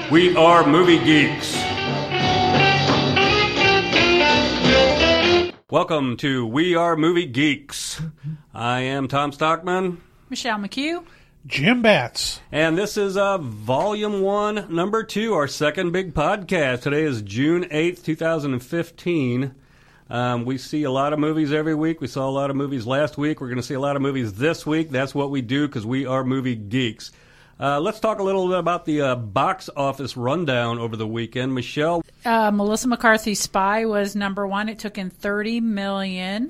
We are movie geeks. Welcome to We Are Movie Geeks. I am Tom Stockman. Michelle McHugh. Jim Batts. And this is Volume 1, Number 2, our second big podcast. Today is June 8th, 2015. We see a lot of movies every week. We saw a lot of movies last week. We're going to see a lot of movies this week. That's what we do because we are movie geeks. Let's talk a little bit about the box office rundown over the weekend. Michelle? Melissa McCarthy's Spy was number one. It took in $30 million.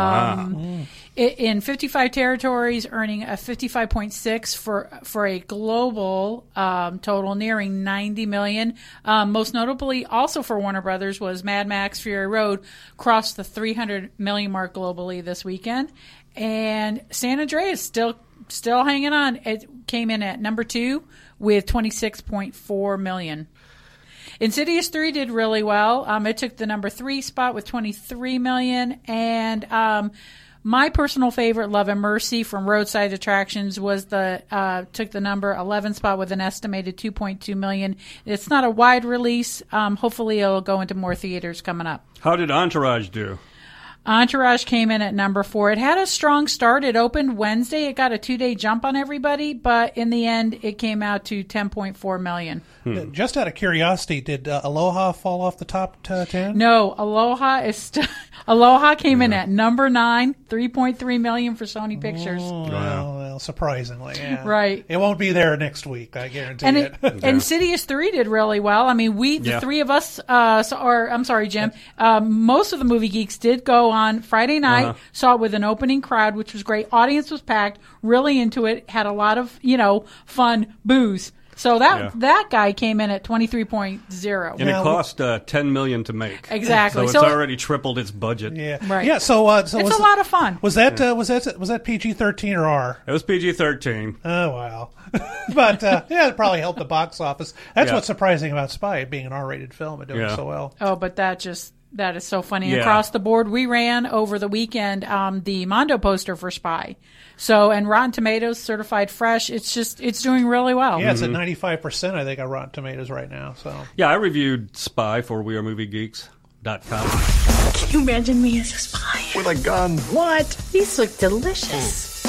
In 55 territories, earning a 55.6 for a global total nearing $90 million. Most notably, also for Warner Brothers, was Mad Max Fury Road crossed the $300 million mark globally this weekend. And San Andreas still hanging on. It came in at number 2 with $26.4 million. Insidious 3 did really well. It took the number 3 spot with $23 million. And my personal favorite, Love and Mercy from Roadside Attractions, was took the number 11 spot with an estimated $2.2 million. It's not a wide release. Hopefully it'll go into more theaters coming up. How did Entourage do? Entourage came in at number 4. It had a strong start. It opened Wednesday. It got a 2-day jump on everybody, but in the end, it came out to $10.4 million. Just out of curiosity, did Aloha fall off the top 10? No, Aloha came in at number 9, $3.3 million for Sony Pictures. Well, surprisingly, yeah. Right. It won't be there next week, I guarantee it. Insidious 3 did really well. I mean, the three of us, I'm sorry, Jim, most of the movie geeks did go on Friday night, saw it with an opening crowd, which was great. Audience was packed, really into it, had a lot of, fun booze. So that guy came in at 23.0. And it cost $10 million to make. Exactly. So it's already tripled its budget. Yeah. Right. Yeah. So it's a lot of fun. Was that PG-13 or R? It was PG-13. Oh wow. But it probably helped the box office. That's what's surprising about Spy, being an R-rated film and doing so well. Oh, but that is so funny. Across the board, we ran over the weekend the Mondo poster for Spy. So, and Rotten Tomatoes certified fresh. It's doing really well. Yeah, it's at 95%, I think, on Rotten Tomatoes right now. So yeah, I reviewed Spy for WeAreMovieGeeks.com. Can you imagine me as a spy? With a gun. What? These look delicious.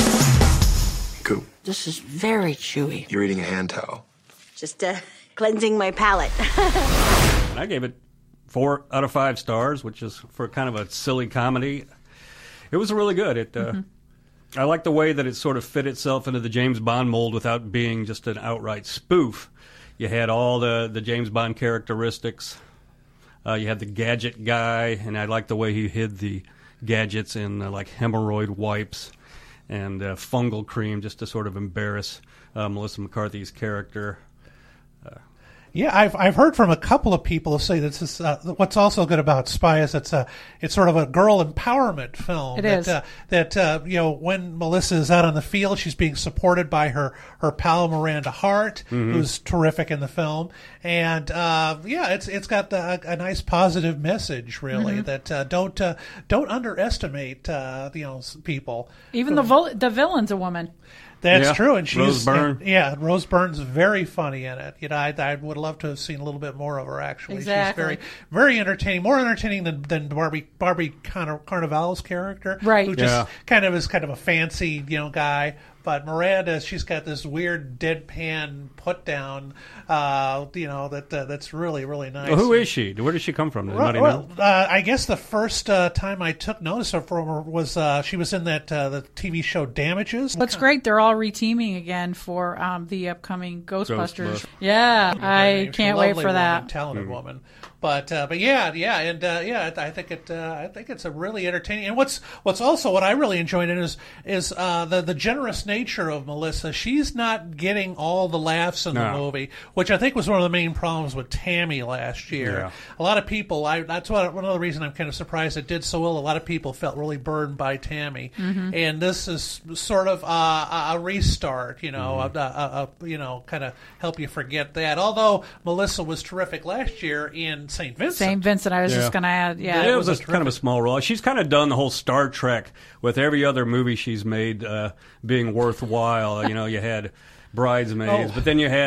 Cool. This is very chewy. You're eating a hand towel. Just cleansing my palate. And I gave it 4 out of 5 stars, which is for kind of a silly comedy. It was really good. I like the way that it sort of fit itself into the James Bond mold without being just an outright spoof. You had all the James Bond characteristics. You had the gadget guy, and I like the way he hid the gadgets in like hemorrhoid wipes and fungal cream just to sort of embarrass Melissa McCarthy's character. Yeah, I've heard from a couple of people say that this is what's also good about Spy is it's sort of a girl empowerment film. It is. When Melissa is out on the field, she's being supported by her pal Miranda Hart, who's terrific in the film, and it's got a nice positive message really that don't underestimate people. Even the villain's a woman. That's true, and she's Rose Byrne. Rose Byrne's very funny in it. I would love to have seen a little bit more of her. Actually, exactly. She's very, very entertaining. More entertaining than Barbie Carnival's character, right? Who just kind of is kind of a fancy guy. But Miranda, she's got this weird deadpan put down, that's really, really nice. Well, who is she? Where does she come from? Does anybody know? I guess the first time I took notice of her was she was in that the TV show Damages. That's great. They're all reteaming again for the upcoming Ghostbusters. Yeah, I can't wait for that. Talented woman. But I think it's a really entertaining. And what's also what I really enjoyed in is the generous nature of Melissa. She's not getting all the laughs in the movie, which I think was one of the main problems with Tammy last year. Yeah. A lot of people, that's one of the reasons I'm kind of surprised it did so well. A lot of people felt really burned by Tammy, and this is sort of a restart. Kind of help you forget that. Although Melissa was terrific last year in St. Vincent. St. Vincent, I was just going to add. Yeah, it was kind of a small role. She's kind of done the whole Star Trek with every other movie she's made being worthwhile. You had Bridesmaids, but then you had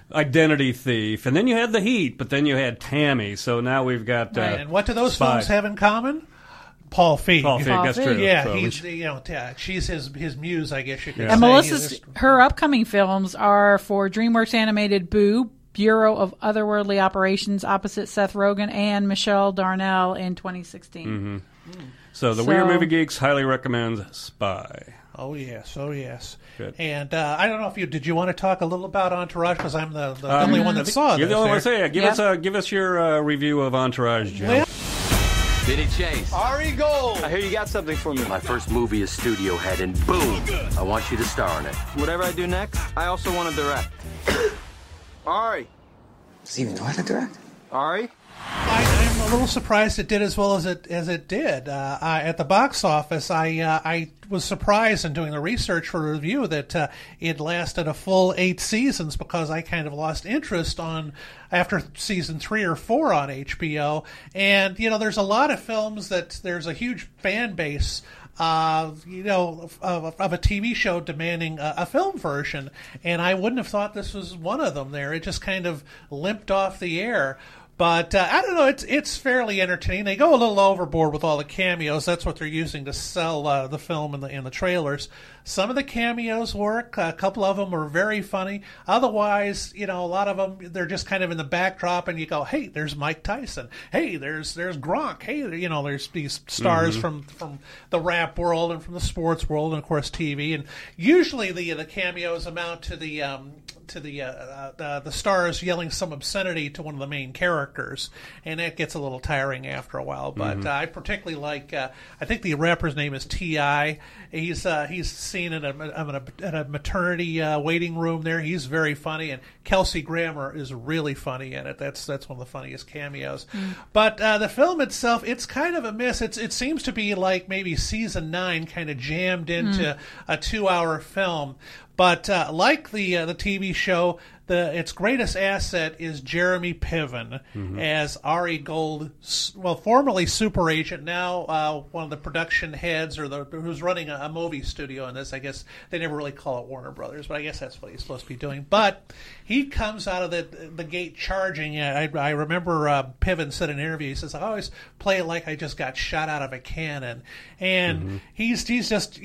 Identity Thief, and then you had The Heat, but then you had Tammy. So now we've got. Right, and what do those Spy. films have in common? Paul Feig. Paul Feig, that's Feig. true. Yeah, So he's she's his muse, I guess you could say. And Melissa's her upcoming films are for DreamWorks animated Boo, Bureau of Otherworldly Operations, opposite Seth Rogen and Michelle Darnell in 2016. So the Weird Movie Geeks highly recommends Spy. Oh yes. Good. And I don't know if did you want to talk a little about Entourage, because I'm the only one that saw You're this. the only one to there. say it. Give us your review of Entourage, Jim. Well, Vinny Chase. Ari Gold. I hear you got something for me. My first movie is Studio Head, and boom, I want you to star in it. Whatever I do next, I also want to direct. Ari. Does he even know how to direct? Ari? I'm a little surprised it did as well as it did. At the box office, I was surprised in doing the research for the review that it lasted a full 8 seasons, because I kind of lost interest after season 3 or 4 on HBO. And there's a lot of films that there's a huge fan base of a TV show demanding a film version, and I wouldn't have thought this was one of them. There, it just kind of limped off the air. But I don't know. It's fairly entertaining. They go a little overboard with all the cameos. That's what they're using to sell the film in the trailers. Some of the cameos work. A couple of them are very funny. Otherwise, a lot of them, they're just kind of in the backdrop, and you go, "Hey, there's Mike Tyson. Hey, there's Gronk. Hey, there's these stars from the rap world and from the sports world, and of course TV." And usually the cameos amount to the stars yelling some obscenity to one of the main characters, and that gets a little tiring after a while. But I particularly like, I think the rapper's name is T.I. He's seen in a maternity waiting room there. He's very funny, and Kelsey Grammer is really funny in it. That's one of the funniest cameos. But the film itself, it's kind of a miss. It seems to be like maybe season 9 kind of jammed into a 2-hour film. But like the TV show, its greatest asset is Jeremy Piven as Ari Gold, formerly super agent, now one of the production heads, or who's running a movie studio in this. I guess they never really call it Warner Brothers, but I guess that's what he's supposed to be doing. But he comes out of the gate charging. I remember Piven said in an interview, he says, "I always play it like I just got shot out of a cannon," and he's just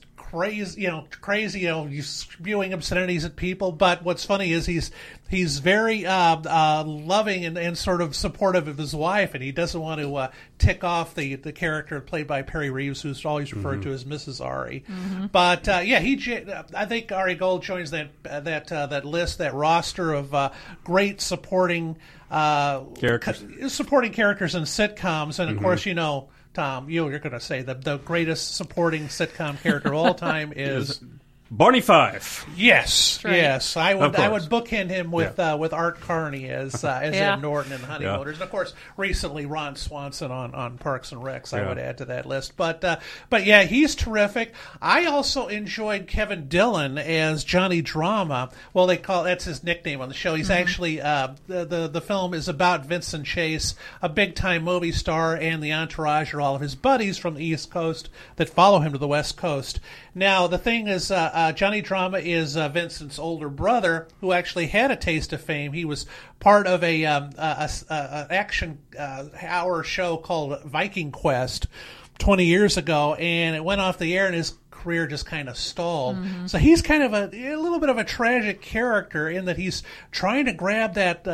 crazy, he's spewing obscenities at people. But what's funny is he's very loving and sort of supportive of his wife, and he doesn't want to tick off the character played by Perry Reeves, who's always referred to as Mrs. Ari. But I think Ari Gold joins that list, that roster of great supporting characters in sitcoms, and of course, Tom, you're going to say the greatest supporting sitcom character of all time is Barney Fife. Yes, right. Yes. I would bookend him with Art Carney as Ed Norton in Honeymooners, and of course recently Ron Swanson on Parks and Recs. I would add to that list. But yeah, he's terrific. I also enjoyed Kevin Dillon as Johnny Drama. Well, that's his nickname on the show. He's actually the film is about Vincent Chase, a big time movie star, and the entourage are all of his buddies from the East Coast that follow him to the West Coast. Now the thing is, Johnny Drama is Vincent's older brother, who actually had a taste of fame. He was part of a action hour show called Viking Quest 20 years ago, and it went off the air, and his career just kind of stalled. So he's kind of a little bit of a tragic character in that he's trying to grab that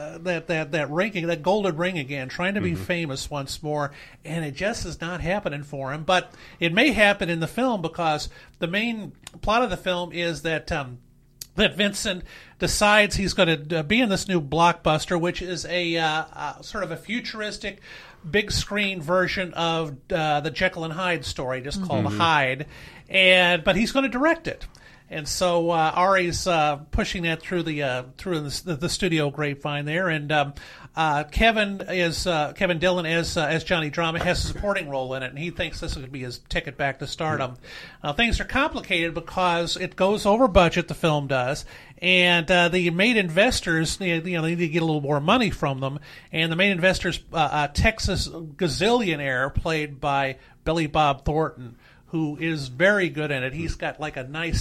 ring, that golden ring again, trying to be famous once more, and it just is not happening for him. But it may happen in the film, because the main plot of the film is that Vincent decides he's going to be in this new blockbuster, which is a sort of a futuristic big screen version of the Jekyll and Hyde story, just called Hyde, but he's going to direct it. And so Ari's pushing that through the studio grapevine there, and Kevin Dillon as Johnny Drama has a supporting role in it, and he thinks this would be his ticket back to stardom. Now things are complicated because it goes over budget. The film does, and the main investors, they need to get a little more money from them, and the main investors, Texas gazillionaire played by Billy Bob Thornton, who is very good in it. He's got like a nice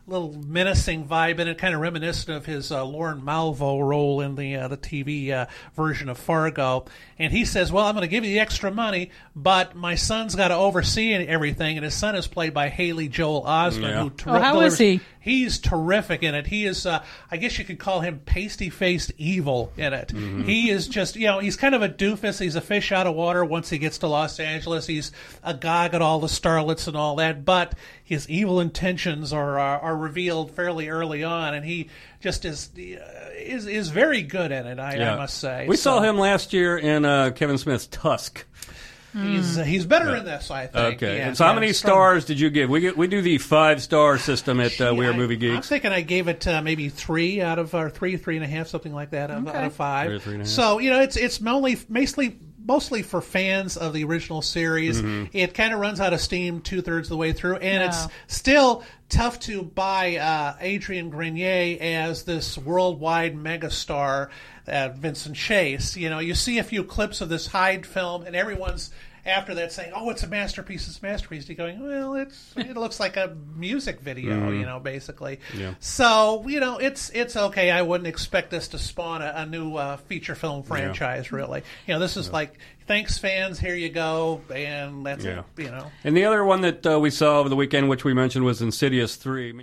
little menacing vibe in it, kind of reminiscent of his Lorne Malvo role in the TV version of Fargo. And he says, well, I'm going to give you the extra money, but my son's got to oversee everything. And his son is played by Haley Joel Osment. Yeah. How is he? He's terrific in it. He is, I guess you could call him pasty-faced evil in it. Mm-hmm. He is just, he's kind of a doofus. He's a fish out of water once he gets to Los Angeles. He's agog at all the starlets and all that, but his evil intentions are revealed fairly early on, and he just is very good in it, I must say. We saw him last year in Kevin Smith's Tusk. He's better in this, I think. Okay. And so how many stars did you give? We do the 5-star system at We Are Movie Geeks. I'm thinking I gave it maybe 3 out of 3.5, something like that out of 5. 3.5. So it's mostly for fans of the original series. Mm-hmm. It kind of runs out of steam 2/3 of the way through, and it's still tough to buy Adrian Grenier as this worldwide megastar, Vincent Chase. You see a few clips of this Hyde film, and everyone's after that saying, "Oh, it's a masterpiece! It's a masterpiece." You're going, "Well, it looks like a music video, basically." Yeah. So, it's okay. I wouldn't expect this to spawn a new feature film franchise, really. This is like, thanks, fans. Here you go, and that's it. And the other one that we saw over the weekend, which we mentioned, was Insidious 3.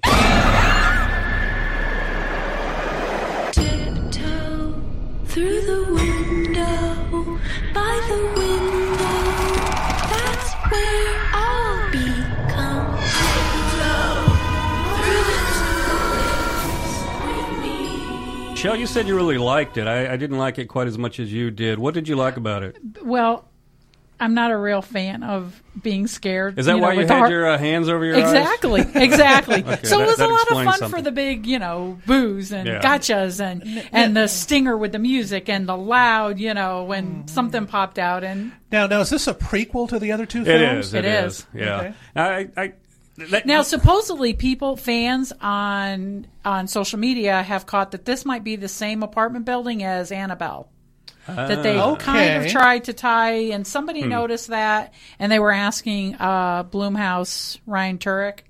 Tiptoe through the window, by the window. That's where I'll become. Michelle, you said you really liked it. I didn't like it quite as much as you did. What did you like about it? Well, I'm not a real fan of being scared. Is that why you had your hands over your eyes? Exactly. Okay, so it was a lot of fun something. For the big, boos and gotchas and the stinger with the music and the loud, when something popped out. And now is this a prequel to the other two films? It is. Yeah. Okay. Now, supposedly, fans on social media have caught that this might be the same apartment building as Annabelle. That they kind of tried to tie, and somebody noticed that, and they were asking Blumhouse, Ryan Turek,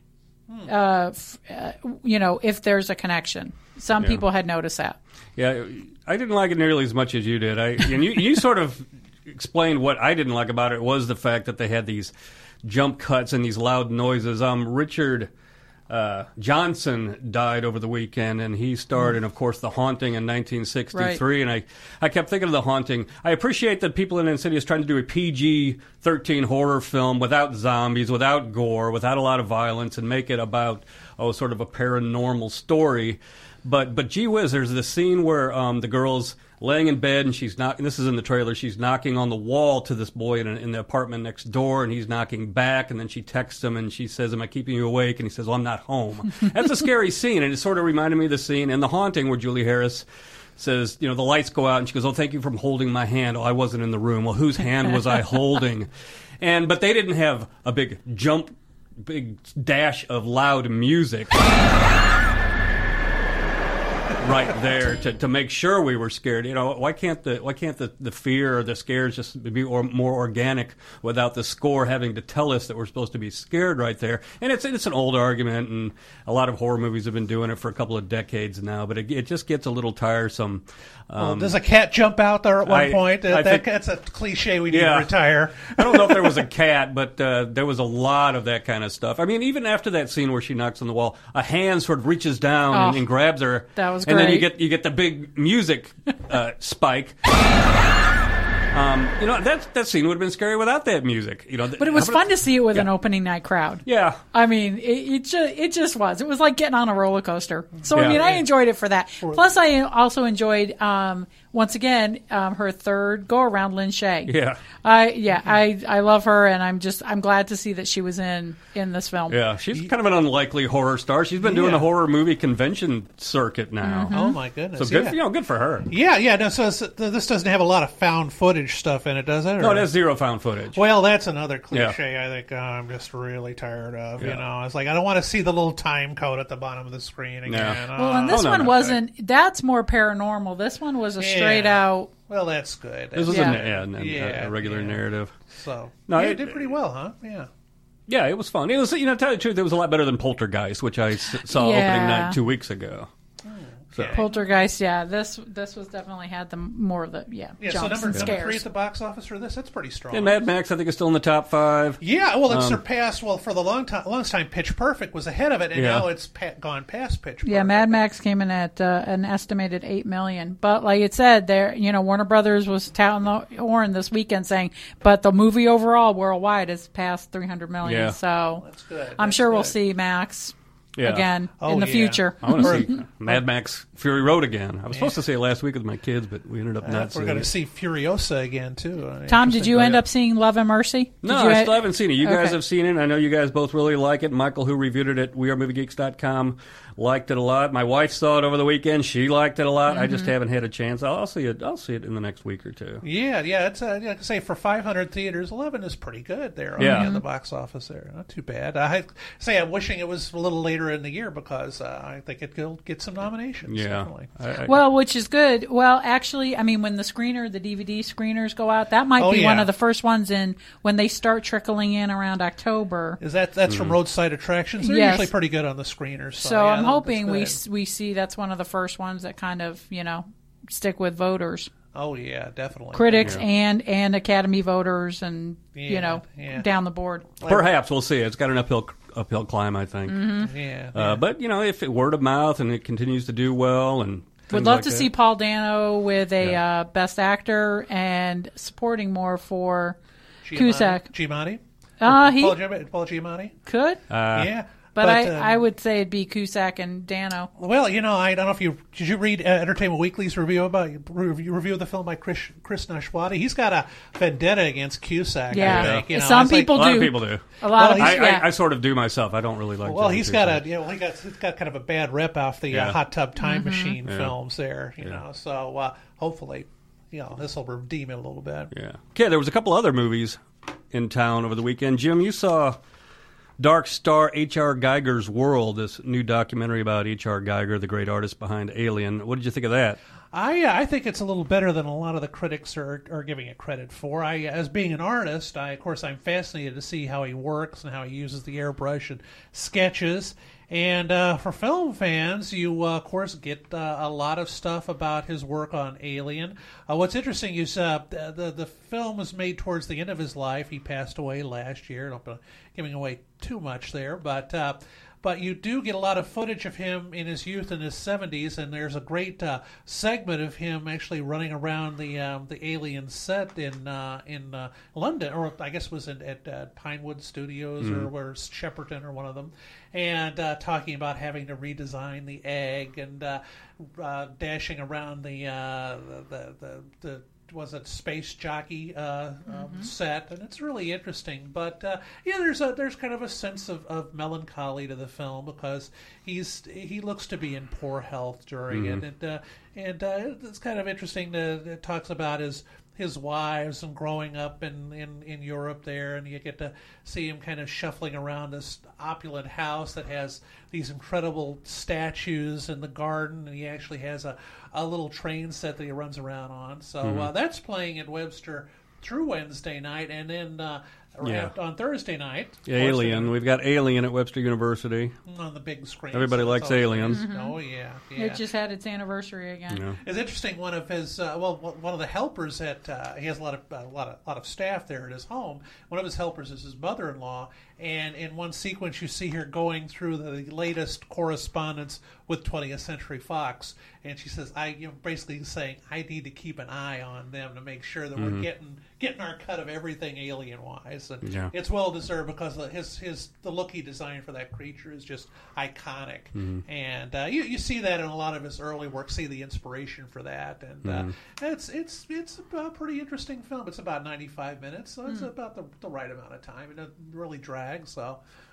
if there's a connection. Some people had noticed that. Yeah, I didn't like it nearly as much as you did. And you sort of explained what I didn't like about it was the fact that they had these jump cuts and these loud noises. Richard Johnson died over the weekend, and he starred in, of course, The Haunting in 1963. Right. And I kept thinking of The Haunting. I appreciate that people in Insidious trying to do a PG-13 horror film without zombies, without gore, without a lot of violence, and make it about sort of a paranormal story. But gee whiz, there's this scene where the girl's laying in bed, and she's knocking. This is in the trailer. She's knocking on the wall to this boy in the apartment next door, and he's knocking back. And then she texts him, and she says, "Am I keeping you awake?" And he says, "Well, I'm not home." That's a scary scene, and it sort of reminded me of the scene in The Haunting where Julie Harris says, the lights go out, and she goes, "Oh, thank you for holding my hand." "Oh, I wasn't in the room." "Well, whose hand was I holding?" But they didn't have a big dash of loud music right there to make sure we were scared. Why can't the fear or the scares just be more organic without the score having to tell us that we're supposed to be scared right there? And it's an old argument, and a lot of horror movies have been doing it for a couple of decades now, but it just gets a little tiresome. Does a cat jump out there at one point? That's a cliche we need to retire. I don't know if there was a cat, but there was a lot of that kind of stuff. I mean, even after that scene where she knocks on the wall, a hand sort of reaches down and grabs her. That was great. And then you get the big music spike. That scene would have been scary without that music. But it was fun to see it with an opening night crowd. Yeah, I mean, it just was. It was like getting on a roller coaster. So I enjoyed it for that. Plus, I also enjoyed once again her third go around, Lynn Shay. Yeah, I love her, and I'm glad to see that she was in this film. Yeah, she's kind of an unlikely horror star. She's been doing the horror movie convention circuit now. Mm-hmm. Oh my goodness! So good for her. Yeah. No, so this doesn't have a lot of found footage stuff in it, does it? No, it has zero found footage. Well, that's another cliche I think I'm just really tired of. Yeah. It's like I don't want to see the little time code at the bottom of the screen again. Yeah. Well, and this one wasn't. That's more paranormal. This one was a straight out. Well, that's good. This was a regular narrative. So it did pretty well, huh? Yeah. Yeah, it was fun. It was, to tell you the truth, it was a lot better than Poltergeist, which I saw Yeah. opening night 2 weeks ago. So. Poltergeist, yeah. This was definitely had the more of the So jumps number and 3 scares. at the box office for this. That's pretty strong. And Mad Max, I think, is still in the top 5. Yeah, well, it surpassed. Well, for the longest time, Pitch Perfect was ahead of it, and Yeah. now it's gone past Pitch Perfect. Yeah, Mad Max came in at an estimated $8 million. But like it said, there, Warner Brothers was touting the horn this weekend, saying, but the movie overall worldwide has passed $300 million. Yeah. So That's good. I'm That's sure we'll good. see Max Yeah. again Oh, in the yeah. future. I want to see Mad Max Fury Road again. I was supposed to see it last week with my kids, but we ended up not We're seeing going to it. see Furiosa again too. Tom, did you end up seeing Love and Mercy? No, Did you I still haven't seen it. You guys Okay. have seen it. I know you guys both really like it. Michael, who reviewed it at wearemoviegeeks.com, liked it a lot. My wife saw it over the weekend. She liked it a lot. I just haven't had a chance. I'll see it. I'll see it in the next week or two. Yeah. It's like I say, for 500 theaters, 11 is pretty good there. Yeah. On the box office there, not too bad. I'm wishing it was a little later in the year because I think it could get some nominations. Yeah. Definitely. Well, which is good. Well, actually, I mean, when the DVD screeners go out, that might be one of the first ones in when they start trickling in around October. Is that's from Roadside Attractions? They're Yes. usually pretty good on the screeners. So yeah, I'm hoping that's we good. see that's one of the first ones that kind of stick with voters, Oh yeah, definitely. critics, and Academy voters, and Yeah. down the board. Perhaps we'll see. It's got an uphill climb, I think. Yeah. But if it word of mouth and it continues to do well, and Would things love like to that. see Paul Dano with a Best Actor and supporting more for Cusack. Giamatti. He Paul Giamatti. could, Yeah. but I would say it'd be Cusack and Dano. Well, I don't know if did you read Entertainment Weekly's review of the film by Chris Nashwati? He's got a vendetta against Cusack. Yeah. I think, Some it's like- people a lot do. of people do. A lot Well, of I sort of do myself. I don't really like. Well, John he's Cusack. he's got kind of a bad rep off the Yeah. Hot Tub Time Mm-hmm. Machine films there. So hopefully, this will redeem it a little bit. Yeah. Okay, there was a couple other movies in town over the weekend. Jim, you saw Dark Star, H.R. Geiger's World, this new documentary about H.R. Geiger, the great artist behind Alien. What did you think of that? I think it's a little better than a lot of the critics are giving it credit for. As being an artist, of course I'm fascinated to see how he works and how he uses the airbrush and sketches. And for film fans, you of course get a lot of stuff about his work on Alien. What's interesting is the film was made towards the end of his life. He passed away last year. I don't know, giving away too much there, but you do get a lot of footage of him in his youth in his 70s, and there's a great segment of him actually running around the Alien set in London, or I guess it was at Pinewood Studios or Shepperton or one of them, and talking about having to redesign the egg and dashing around the was it Space Jockey set, and it's really interesting. But there's kind of a sense of melancholy to the film because he looks to be in poor health during it, and it's kind of interesting. It talks about his wives and growing up in Europe there, and you get to see him kind of shuffling around this opulent house that has these incredible statues in the garden, and he actually has a little train set that he runs around on. So that's playing at Webster through Wednesday night, and then on Thursday night, Alien. We've got Alien at Webster University. on the big screen. Everybody likes Alien. Oh yeah. It just had its anniversary again. Yeah. It's interesting. One of his one of the helpers at he has a lot of staff there at his home. One of his helpers is his mother-in-law, and in one sequence you see her going through the latest correspondence with 20th Century Fox, and she says, basically saying I need to keep an eye on them to make sure that we're getting our cut of everything alien-wise, and it's well deserved because the look he designed for that creature is just iconic, and you see that in a lot of his early work. See the inspiration for that, and it's a pretty interesting film. It's about 95 minutes, so it's about the right amount of time. It doesn't really drag, so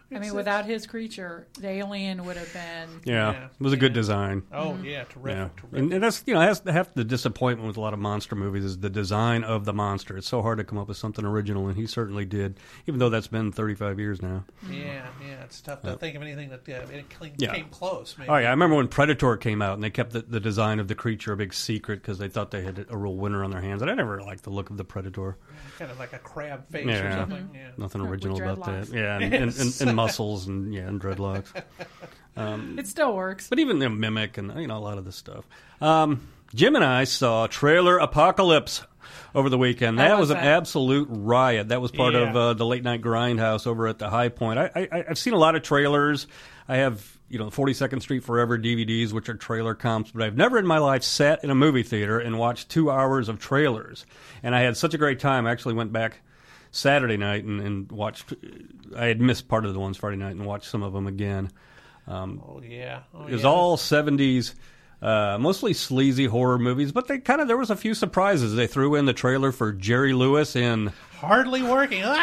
I mean, without his creature, the alien would have been. Yeah, it was a good design. Oh yeah, terrific. And that's has half the disappointment with a lot of monster movies is the design of the monster. It's so hard to come up with something original, and he certainly did. Even though that's been 35 years now. Yeah, it's tough to think of anything that came close. Maybe. Oh yeah, I remember when Predator came out, and they kept the design of the creature a big secret because they thought they had a real winner on their hands. And I never liked the look of the Predator. Kind of like a crab face or something. Yeah. Nothing original about that. Yeah, and muscles and dreadlocks. It still works. But even the Mimic and a lot of this stuff. Jim and I saw Trailer Apocalypse over the weekend. That was an absolute riot. That was part of the Late Night Grindhouse over at the High Point. I've seen a lot of trailers. I have 42nd Street Forever DVDs, which are trailer comps, but I've never in my life sat in a movie theater and watched 2 hours of trailers. And I had such a great time. I actually went back Saturday night and watched. I had missed part of the ones Friday night and watched some of them again. It was all 70s, mostly sleazy horror movies, but there was a few surprises. They threw in the trailer for Jerry Lewis in Hardly Working. Oh,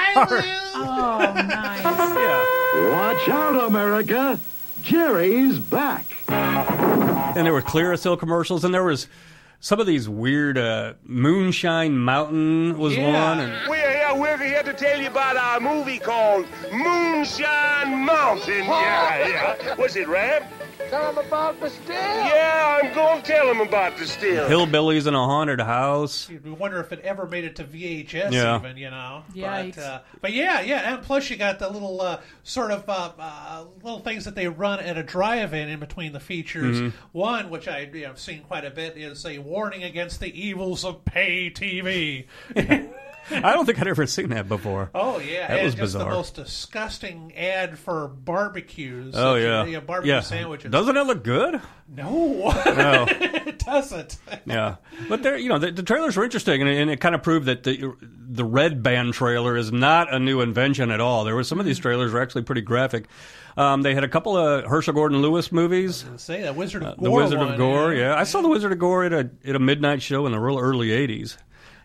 nice. Yeah. Watch out, America! Jerry's back. And there were Clearasil commercials, and there was some of these weird Moonshine Mountain was one. And we're here to tell you about our movie called Moonshine Mountain. Yeah. Was it, Ram? Tell them about the still. Yeah, I'm going to tell them about the still. Hillbillies in a Haunted House. We wonder if it ever made it to VHS even, Yikes. But and plus you got the little little things that they run at a drive-in in between the features. Mm-hmm. One, which I've seen quite a bit, is a warning against the evils of pay TV. I don't think I'd ever seen that before. Oh, yeah. That was just bizarre. The most disgusting ad for barbecues. Oh, yeah. Barbecue sandwiches. Doesn't it look good? No. It doesn't. Yeah. But the trailers were interesting, and it kind of proved that the Red Band trailer is not a new invention at all. There were some of these trailers were actually pretty graphic. They had a couple of Herschel Gordon Lewis movies. Say that Wizard of Gore. The Wizard of Gore, yeah. I saw the Wizard of Gore at a midnight show in the real early 80s.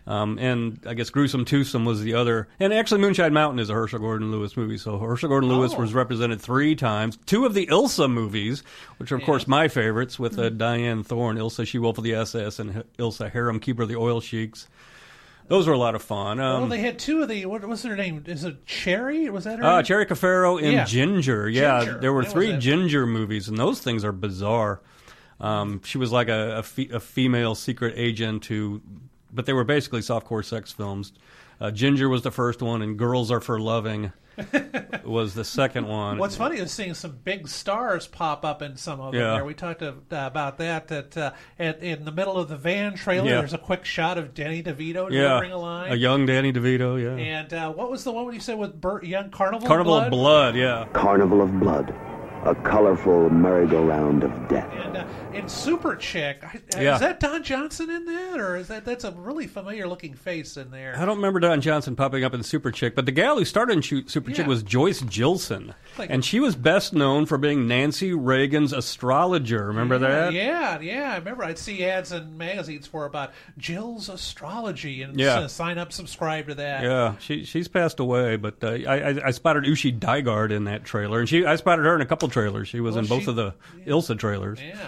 And I guess Gruesome Twosome was the other. And actually, Moonshine Mountain is a Herschel Gordon Lewis movie. So Herschel Gordon Lewis was represented 3 times. 2 of the Ilsa movies, which are, of course, my favorites, with Diane Thorne, Ilsa, She-Wolf of the SS, and Ilsa, Harem Keeper of the Oil Sheiks. Those were a lot of fun. They had 2 of the, what was her name? Is it Cherry? Was that her name? Cherry Cafaro and Ginger. Yeah, Ginger. There were 3 Ginger movies, and those things are bizarre. She was like a female secret agent who... But they were basically softcore sex films. Ginger was the first one, and Girls Are for Loving was the second one. What's funny is seeing some big stars pop up in some of them there. We talked about that in the middle of the van trailer, there's a quick shot of Danny DeVito delivering a line. A young Danny DeVito, yeah. And what was the one you said with young Carnival of Blood, yeah. Carnival of Blood. A colorful merry-go-round of death. And in Super Chick, is that Don Johnson in that, or is that's a really familiar-looking face in there? I don't remember Don Johnson popping up in Super Chick, but the gal who started in Super Chick was Joyce Gilson, and she was best known for being Nancy Reagan's astrologer. Remember that? Yeah. I remember. I'd see ads in magazines for about Jill's Astrology, and sign up, subscribe to that. Yeah, she's passed away, but I spotted Ushi Dygard in that trailer, and I spotted her in a couple trailers. She was in both of the Ilsa trailers. Yeah.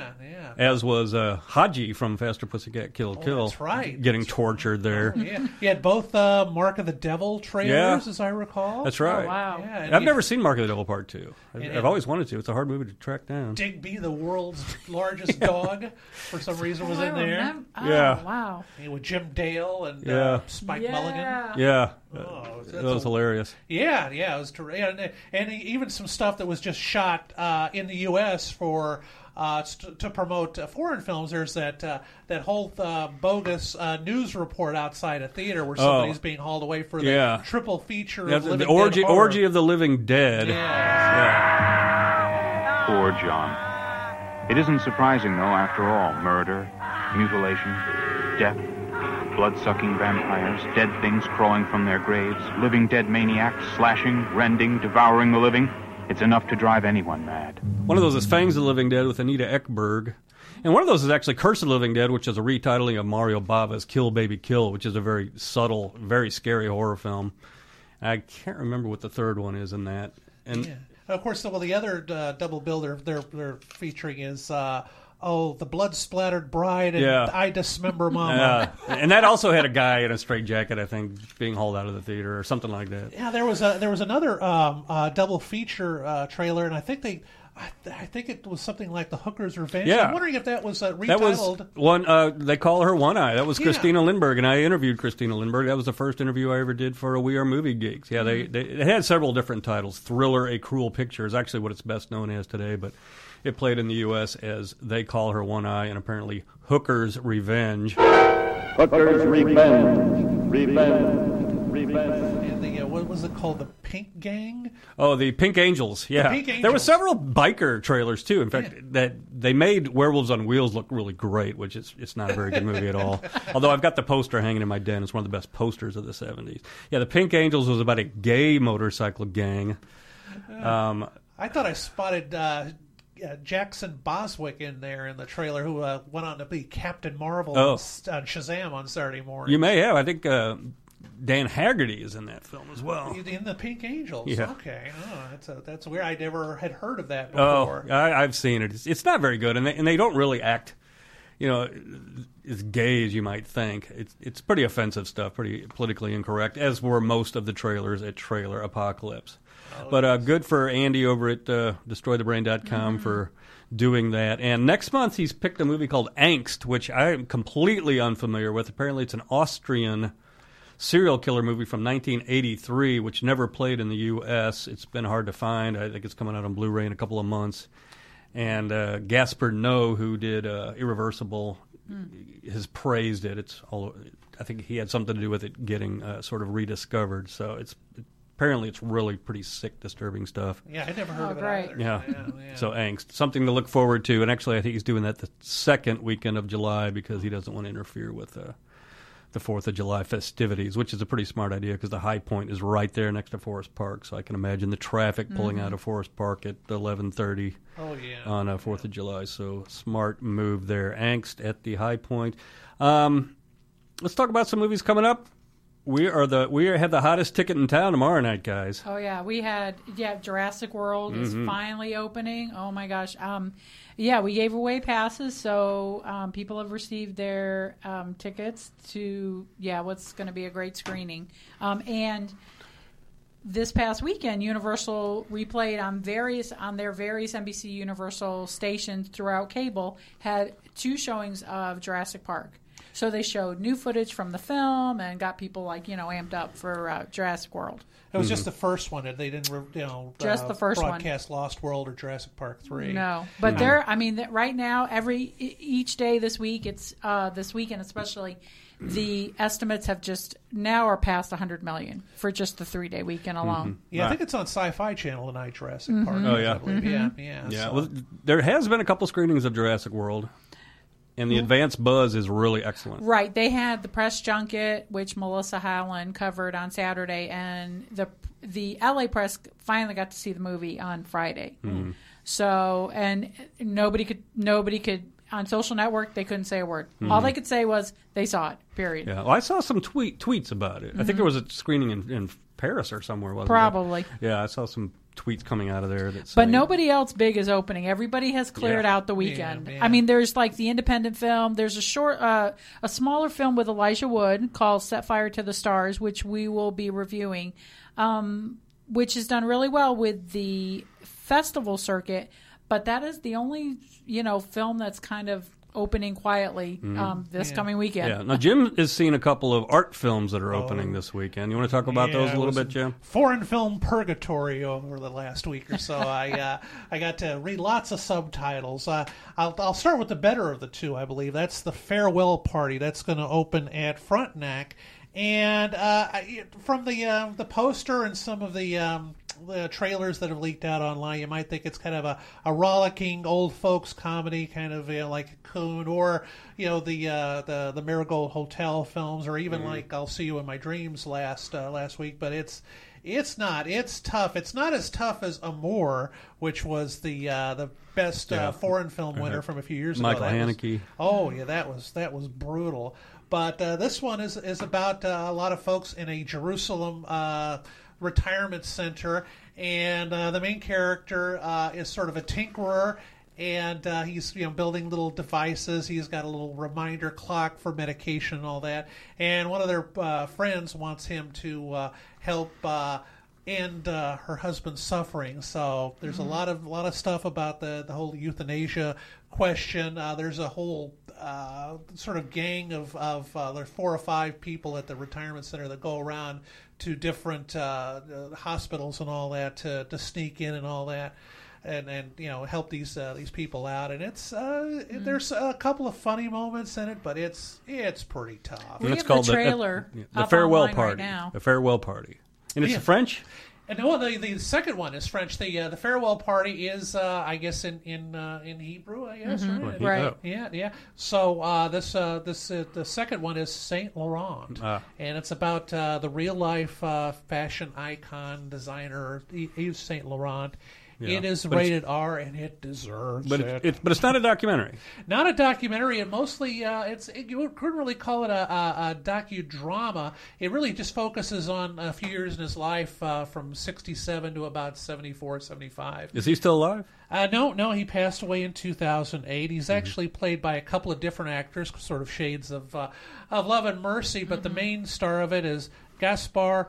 As was Haji from Faster Pussycat Kill Kill. That's right. Getting tortured there. Yeah. You had both Mark of the Devil trailers, as I recall. That's right. Oh, wow. Yeah, I've never seen Mark of the Devil Part 2. I've always wanted to. It's a hard movie to track down. Digby, the world's largest dog, for some reason was in there. Wow. With Jim Dale and Spike Mulligan. Yeah. That was hilarious. Yeah, it was terrific. And even some stuff that was just shot in the U.S. for to promote foreign films. There's that whole bogus news report outside a theater where somebody's being hauled away for the triple feature of Living Dead horror. Orgy of the Living Dead. Poor John. It isn't surprising, though, after all. Murder, mutilation, death, blood-sucking vampires, dead things crawling from their graves, living dead maniacs, slashing, rending, devouring the living. It's enough to drive anyone mad. One of those is Fangs of the Living Dead with Anita Ekberg. And one of those is actually Curse of the Living Dead, which is a retitling of Mario Bava's Kill Baby Kill, which is a very subtle, very scary horror film. I can't remember what the third one is in that. And yeah. Of course, the other double bill they're featuring is the blood-splattered bride and I Dismember Mama. And that also had a guy in a straitjacket, I think, being hauled out of the theater or something like that. Yeah, there was another double feature trailer, and I think it was something like The Hooker's Revenge. Yeah. I'm wondering if that was retitled. That was one. They call her One Eye. That was Christina Lindbergh, and I interviewed Christina Lindbergh. That was the first interview I ever did for a We Are Movie Geeks. Yeah, they had several different titles. Thriller: A Cruel Picture is actually what it's best known as today, but it played in the U.S. as They Call Her One Eye, and apparently Hooker's Revenge. Hooker's Revenge. And what was it called? The Pink Gang? Oh, the Pink Angels. Yeah, Pink Angels. There were several biker trailers too. In fact, that they made Werewolves on Wheels look really great, which it's not a very good movie at all. Although I've got the poster hanging in my den. It's one of the best posters of the 70s. Yeah, the Pink Angels was about a gay motorcycle gang. I thought I spotted Jackson Boswick in there in the trailer, who went on to be Captain Marvel on Shazam on Saturday morning. You may have. I think Dan Haggerty is in that film as well. In the Pink Angels. Yeah. Okay. Oh, that's weird. I never had heard of that before. Oh, I've seen it. It's not very good, and they don't really act, as gay as you might think. It's pretty offensive stuff, pretty politically incorrect, as were most of the trailers at Trailer Apocalypse. But good for Andy over at DestroyTheBrain.com for doing that. And next month he's picked a movie called Angst, which I'm completely unfamiliar with. Apparently it's an Austrian serial killer movie from 1983, which never played in the U.S. It's been hard to find. I think it's coming out on Blu-ray in a couple of months. And Gaspar Noé, who did Irreversible, has praised it. I think he had something to do with it getting sort of rediscovered. So apparently it's really pretty sick, disturbing stuff. Yeah, I never heard of it either. Yeah. So Angst, something to look forward to. And actually I think he's doing that the second weekend of July because he doesn't want to interfere with the 4th of July festivities, which is a pretty smart idea because the High Point is right there next to Forest Park. So I can imagine the traffic pulling out of Forest Park at 11:30 on 4th of July. So smart move there. Angst at the High Point. Let's talk about some movies coming up. We have the hottest ticket in town tomorrow night, guys. Oh yeah, we had Jurassic World is finally opening. Oh my gosh, we gave away passes, so people have received their tickets to what's going to be a great screening. And this past weekend, Universal replayed on their various NBC Universal stations throughout cable had 2 showings of Jurassic Park. So they showed new footage from the film and got people amped up for Jurassic World. It was just the first one. They didn't, just the first broadcast Lost World or Jurassic Park 3. No, but right now, each day this week, it's this weekend especially, the estimates have just now are past 100 million for just the 3-day weekend alone. Yeah, I think it's on Sci-Fi Channel tonight, Jurassic Park. Oh yeah, yeah. So. Well, there has been a couple screenings of Jurassic World. And the advance buzz is really excellent. Right. They had the press junket, which Melissa Howland covered on Saturday, and the LA press finally got to see the movie on Friday. So, and nobody could on Social Network, they couldn't say a word. All they could say was they saw it, period. Yeah. Well, I saw some tweets about it. I think there was a screening in Paris or somewhere, wasn't Probably. there? Yeah, I saw some tweets coming out of there that say, but nobody else big is opening. Everybody has cleared out the weekend. I mean, there's like the independent film. There's a smaller film with Elijah Wood called Set Fire to the Stars, which we will be reviewing, which has done really well with the festival circuit. But that is the only film that's kind of opening quietly this coming weekend. Yeah. Now, Jim has seen a couple of art films that are opening this weekend. You want to talk about those a little bit, Jim? Foreign film purgatory over the last week or so. I got to read lots of subtitles. I'll start with the better of the two, I believe. That's The Farewell Party. That's going to open at Frontenac. And from the poster and some of the trailers that have leaked out online, you might think it's kind of a rollicking old folks comedy, kind of like Coon, or the Marigold Hotel films, or even like I'll See You in My Dreams last week. But it's not. It's tough. It's not as tough as Amour, which was the best foreign film winner from a few years ago. Michael Haneke. That was brutal. But this one is about a lot of folks in a Jerusalem retirement center, and the main character is sort of a tinkerer. And he's building little devices. He's got a little reminder clock for medication and all that. And one of their friends wants him to help end her husband's suffering. So there's a lot of stuff about the whole euthanasia question. There's a whole sort of gang of there's 4 or 5 people at the retirement center that go around to different hospitals and all that to sneak in and all that. And help these people out, and it's there's a couple of funny moments in it, but it's pretty tough. We have the trailer the farewell online party, right now. The farewell party, and it's French. And the second one is French. The farewell party is I guess in Hebrew, I guess, right? Yeah. So the second one is Saint Laurent, and it's about the real life fashion icon designer Yves Saint Laurent. Yeah. It is rated R, and it deserves it. But it's not a documentary. Not a documentary, and mostly you couldn't really call it a docudrama. It really just focuses on a few years in his life from 67 to about 74, 75. Is he still alive? No, he passed away in 2008. He's actually played by a couple of different actors, sort of shades of Love and Mercy, but the main star of it is Gaspard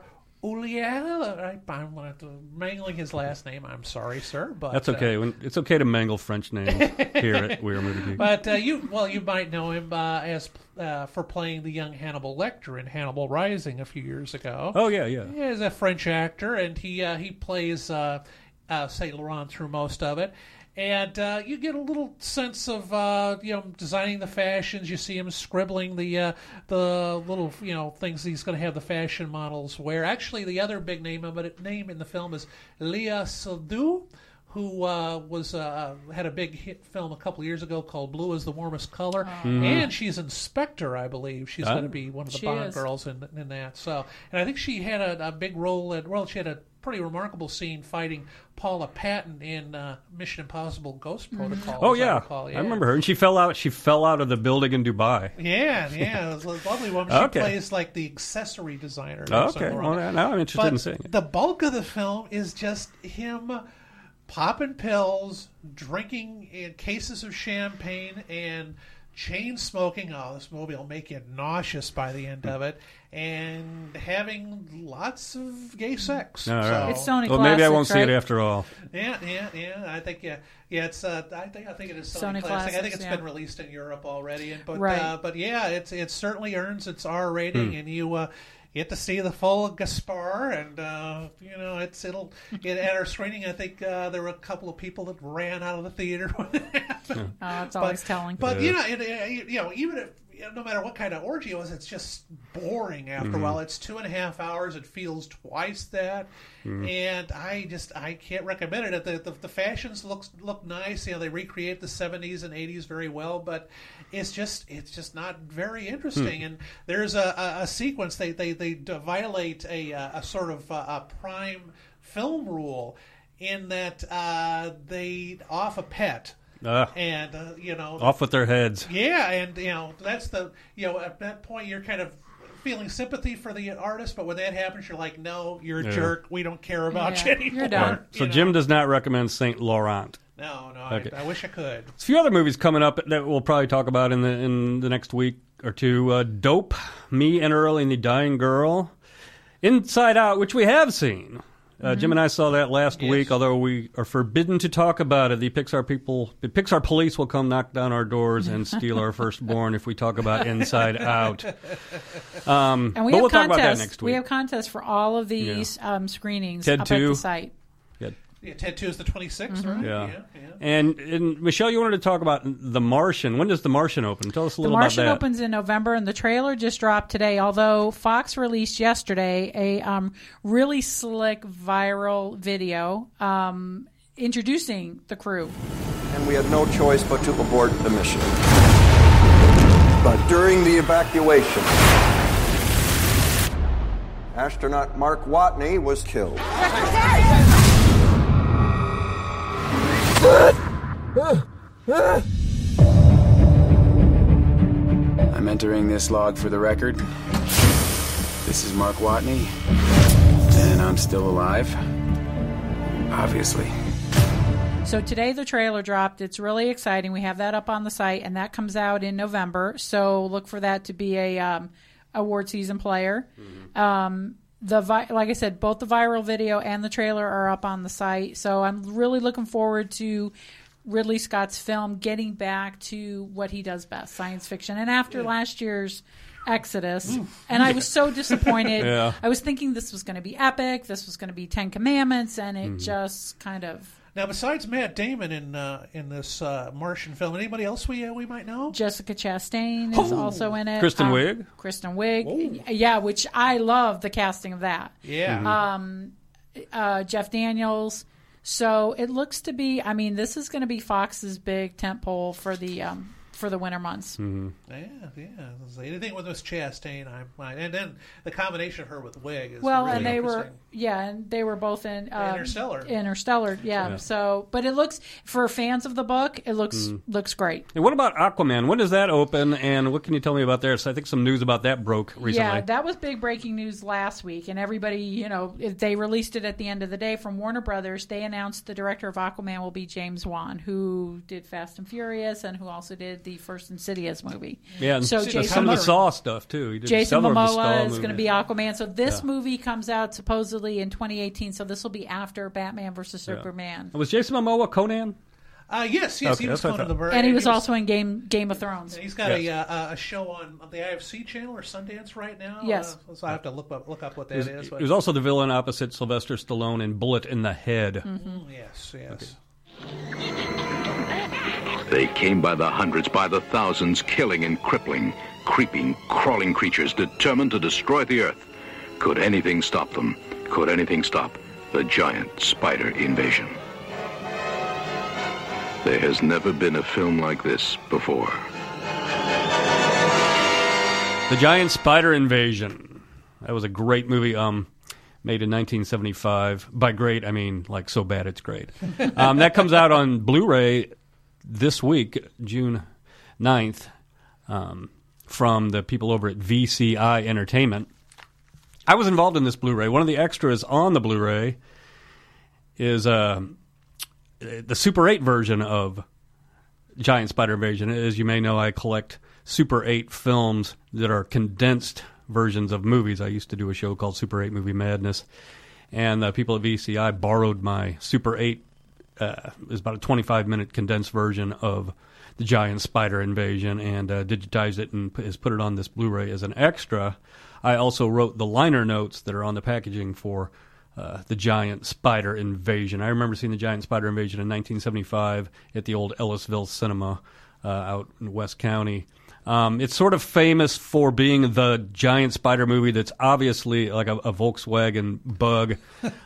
Ulliel. I'm mangling his last name. I'm sorry, sir, but that's okay. It's okay to mangle French names here at We Are Movie Geek. But you might know him as for playing the young Hannibal Lecter in Hannibal Rising a few years ago. Oh yeah. He's a French actor, and he plays Saint Laurent through most of it. And you get a little sense of designing the fashions. You see him scribbling the little things he's going to have the fashion models wear. Actually, the other big name in the film is Léa Seydoux, who had a big hit film a couple of years ago called Blue is the Warmest Color, and she's Inspector, I believe. She's going to be one of the Bond girls in that. So, and I think she had a big role she had a pretty remarkable scene fighting Paula Patton in Mission Impossible Ghost Protocol. Oh yeah. I remember her, and she fell out of the building in Dubai. Yeah, it was a lovely woman. She plays like the accessory designer. Okay, well now I'm interested in seeing it. The bulk of the film is just him popping pills, drinking cases of champagne, and chain smoking. This movie will make you nauseous by the end of it, and having lots of gay sex. All right. It's Sony Well, maybe I won't see it after all. Yeah. I think it's I think it is Sony Classic. I think it's been released in Europe already, but yeah, it certainly earns its R rating, and you get to see the full Gaspard, and at our screening, I think there were a couple of people that ran out of the theater when it happened. It's always telling. But even if no matter what kind of orgy it was, it's just boring after a while. It's 2.5 hours. It feels twice that, and I can't recommend it. The fashions look nice. They recreate the 70s and 80s very well, but it's just not very interesting. And there's a sequence they violate a sort of a prime film rule in that they off a pet. And off with their heads. Yeah, and that's at that point you're kind of feeling sympathy for the artist, but when that happens, you're like, no, you're a jerk. We don't care about you anymore. You're done. So Jim does not recommend Saint Laurent. No, okay. I wish I could. There's a few other movies coming up that we'll probably talk about in the next week or two. Dope, Me and Earl and the Dying Girl, Inside Out, which we have seen. Jim and I saw that last week, although we are forbidden to talk about it. The Pixar police will come knock down our doors and steal our firstborn if we talk about Inside Out. And we'll talk about that next week. We have contests for all of these screenings Ted up 2. at the site. Yeah, Ted 2 is the 26th, right? Yeah. And Michelle, you wanted to talk about The Martian. When does The Martian open? Tell us a little about that. The Martian opens in November, and the trailer just dropped today, although Fox released yesterday a really slick viral video introducing the crew. And we had no choice but to abort the mission. But during the evacuation, astronaut Mark Watney was killed. I'm entering this log for the record. This is Mark Watney, and I'm still alive. Obviously. So today the trailer dropped. It's really exciting. We have that up on the site, and that comes out in November. So look for that to be a award season player. Like I said, both the viral video and the trailer are up on the site. So I'm really looking forward to Ridley Scott's film getting back to what he does best, science fiction. And after last year's Exodus, and I was so disappointed. I was thinking this was going to be epic, this was going to be 10 Commandments, and it just kind of... Now, besides Matt Damon in this Martian film, anybody else we might know? Jessica Chastain is also in it. Kristen Wiig. Kristen Wiig. Yeah, which I love the casting of that. Yeah. Jeff Daniels. So it looks to be, I mean, this is going to be Fox's big tentpole for the winter months. Yeah. Anything with Miss Chastain, and then the combination of her with Wiig is well, really and they interesting. were both in Interstellar. Interstellar, yeah. So, but it looks, for fans of the book, it looks great. And what about Aquaman? When does that open? And what can you tell me about there? So I think some news about that broke recently. Yeah, that was big breaking news last week, and everybody, they released it at the end of the day from Warner Brothers. They announced the director of Aquaman will be James Wan, who did Fast and Furious and who also did the first Insidious movie. Yeah, and so some of the Saw stuff too. He did Jason Momoa is movie. going to be Aquaman. So this movie comes out supposedly in 2018. So this will be after Batman versus Superman. Was Jason Momoa Conan? Yes, Okay, he was Conan the Barbarian. And he was also in Game of Thrones. And he's got a show on the IFC channel or Sundance right now. Yes. So I have to look up what that is. He was also the villain opposite Sylvester Stallone in Bullet in the Head. Yes. They came by the hundreds, by the thousands, killing and crippling, creeping, crawling creatures determined to destroy the earth. Could anything stop them? Could anything stop the giant spider invasion? There has never been a film like this before. The Giant Spider Invasion. That was a great movie, made in 1975. By great, I mean like so bad it's great. That comes out on Blu-ray this week, June 9th, from the people over at VCI Entertainment. I was involved in this Blu-ray. One of the extras on the Blu-ray is the Super 8 version of Giant Spider Invasion. As you may know, I collect Super 8 films that are condensed versions of movies. I used to do a show called Super 8 Movie Madness, and the people at VCI borrowed my Super 8. Is about a 25-minute condensed version of the Giant Spider Invasion, and digitized it and has put it on this Blu-ray as an extra. I also wrote the liner notes that are on the packaging for the Giant Spider Invasion. I remember seeing the Giant Spider Invasion in 1975 at the old Ellisville Cinema out in West County. It's sort of famous for being the giant spider movie that's obviously like a Volkswagen Bug,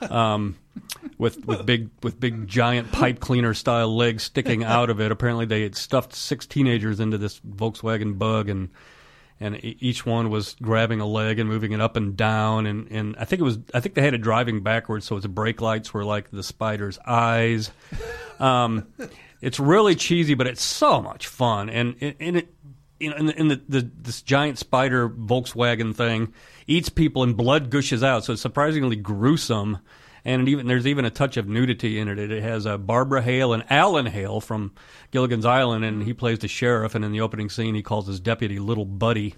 with big giant pipe cleaner style legs sticking out of it. Apparently, they had stuffed 6 teenagers into this Volkswagen Bug, and each one was grabbing a leg and moving it up and down. And I think they had it driving backwards, so its brake lights were like the spider's eyes. It's really cheesy, but it's so much fun, and it. In this giant spider Volkswagen thing eats people and blood gushes out, so it's surprisingly gruesome. And there's even a touch of nudity in it. It has Barbara Hale and Alan Hale from Gilligan's Island, and he plays the sheriff. And in the opening scene, he calls his deputy Little Buddy.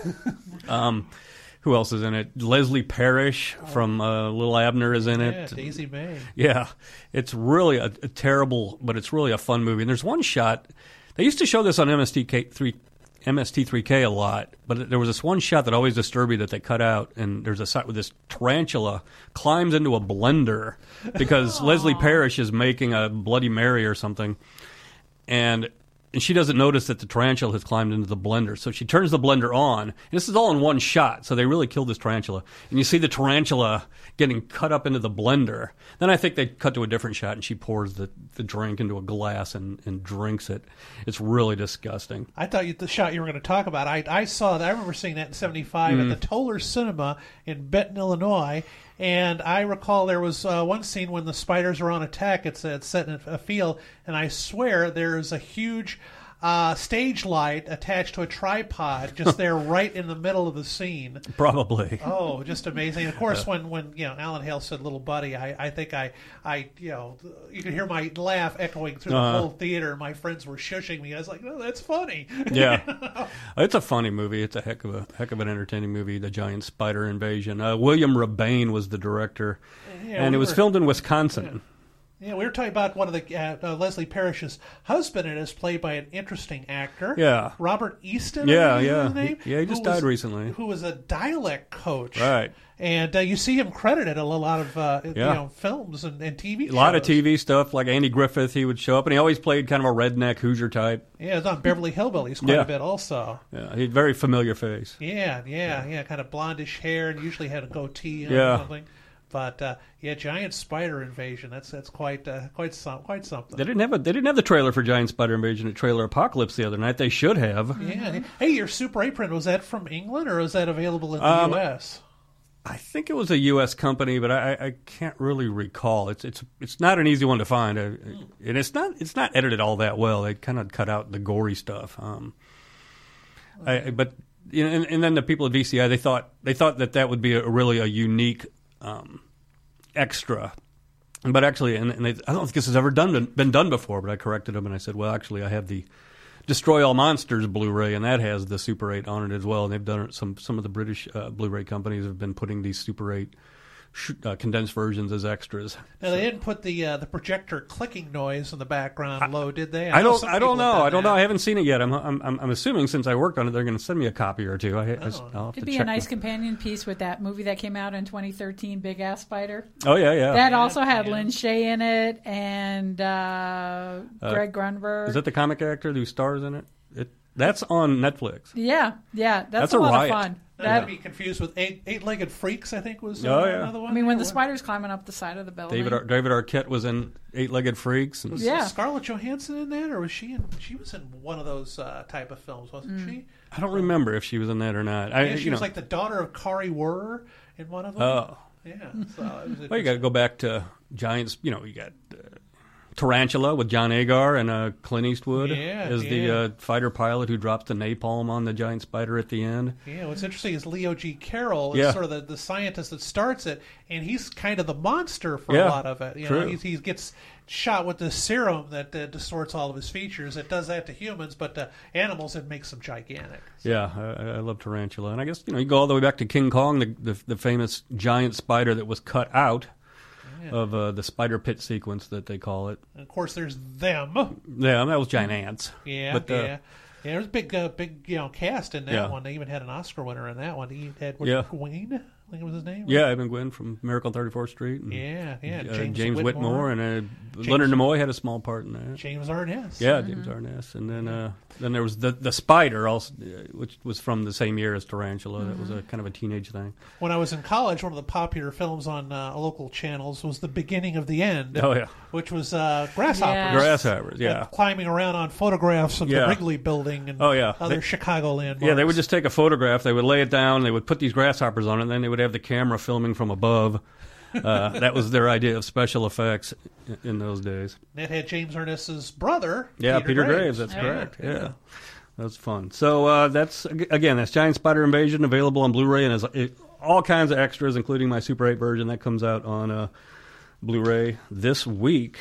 Who else is in it? Leslie Parrish from Little Abner is in it. Yeah, Daisy May. Yeah, it's really a terrible, but it's really a fun movie. And there's one shot. They used to show this on MST3K a lot, but there was this one shot that always disturbed me that they cut out, and there's a shot where this tarantula climbs into a blender because Leslie Parrish is making a Bloody Mary or something, and she doesn't notice that the tarantula has climbed into the blender. So she turns the blender on, and this is all in one shot, so they really killed this tarantula. And you see the tarantula getting cut up into the blender. Then I think they cut to a different shot, and she pours the drink into a glass and drinks it. It's really disgusting. I thought the shot you were going to talk about, I saw that. I remember seeing that in 75 at the Toller Cinema in Benton, Illinois. And I recall there was one scene when the spiders are on attack. It's set in a field, and I swear there's a huge stage light attached to a tripod, just there right in the middle of the scene. Probably. Oh, just amazing. And of course, when Alan Hale said "little buddy," I think I you could hear my laugh echoing through the whole theater. My friends were shushing me. I was like, "No, that's funny." Yeah, it's a funny movie. It's a heck of an entertaining movie. The Giant Spider Invasion. William Rebane was the director, and it was filmed in Wisconsin. Yeah, we were talking about one of the Leslie Parrish's husband, and is played by an interesting actor. Yeah, Robert Easton. Yeah, his name? He just died recently. Who was a dialect coach, right? And you see him credited in a lot of films and TV shows. A lot of TV stuff, like Andy Griffith. He would show up, and he always played kind of a redneck Hoosier type. Yeah, he was on Beverly Hillbillies quite a bit, also. Yeah, he had a very familiar face. Yeah, kind of blondish hair, and usually had a goatee or something. But Giant Spider Invasion. That's quite something. They didn't have the trailer for Giant Spider Invasion at Trailer Apocalypse the other night. They should have. Yeah. Hey, your Super 8 print, was that from England or was that available in the U.S.? I think it was a U.S. company, but I can't really recall. It's not an easy one to find, and it's not edited all that well. They kind of cut out the gory stuff. But and then the people at VCI they thought that would be really a unique extra, but actually, and I don't think this has ever been done before. But I corrected them and I said, well, actually, I have the Destroy All Monsters Blu-ray, and that has the Super 8 on it as well. And they've done it. Some of the British Blu-ray companies have been putting these Super 8 condensed versions as extras. Now they didn't put the projector clicking noise in the background low, did they? I don't know. I haven't seen it yet. I'm assuming since I worked on it, they're going to send me a copy or two. I'll have It'd to be check a nice companion piece with that movie that came out in 2013, Big Ass Spider. Oh yeah. That also had Lynn Shay in it and Greg Grunberg. Is that the comic actor who stars in it? That's on Netflix. Yeah, that's a lot riot. of fun. That'd be confused with Eight-Legged Freaks, I think was another one. I mean, when the spider's climbing up the side of the building. David Arquette was in Eight-Legged Freaks. And was Scarlett Johansson in that, or was she in? She was in one of those type of films, wasn't she? I don't remember if she was in that or not. She was like the daughter of Kari Wurr in one of them. Oh, yeah. So well, you got to go back to Giants. You got Tarantula with John Agar and Clint Eastwood as the fighter pilot who drops the napalm on the giant spider at the end. Yeah, what's interesting is Leo G. Carroll is sort of the scientist that starts it, and he's kind of the monster for a lot of it. He gets shot with the serum that distorts all of his features. It does that to humans, but to animals it makes them gigantic. So. Yeah, I love Tarantula. And I guess you go all the way back to King Kong, the famous giant spider that was cut out of the spider pit sequence that they call it. And of course, there's them. Yeah, that was giant ants. Yeah, there's a big cast in that one. They even had an Oscar winner in that one. He had Gwynne, I think it was his name. Yeah, Evan Gwynne from Miracle on 34th Street. And, James Whitmore and Leonard Nimoy had a small part in that. James Arness. Yeah, James Arness. And then there was the spider, also, which was from the same year as Tarantula. That was a kind of a teenage thing. When I was in college, one of the popular films on local channels was The Beginning of the End. Oh, yeah. Which was grasshoppers. Yes. Grasshoppers, yeah. Climbing around on photographs of the Wrigley Building and other Chicago landmarks. Yeah, they would just take a photograph, they would lay it down, they would put these grasshoppers on it, and then they would have the camera filming from above. That was their idea of special effects in those days. It had James Arness's brother, Peter Graves. That's correct. Yeah. That was fun. So that's Giant Spider Invasion, available on Blu-ray, and has all kinds of extras, including my Super 8 version. That comes out on Blu-ray this week.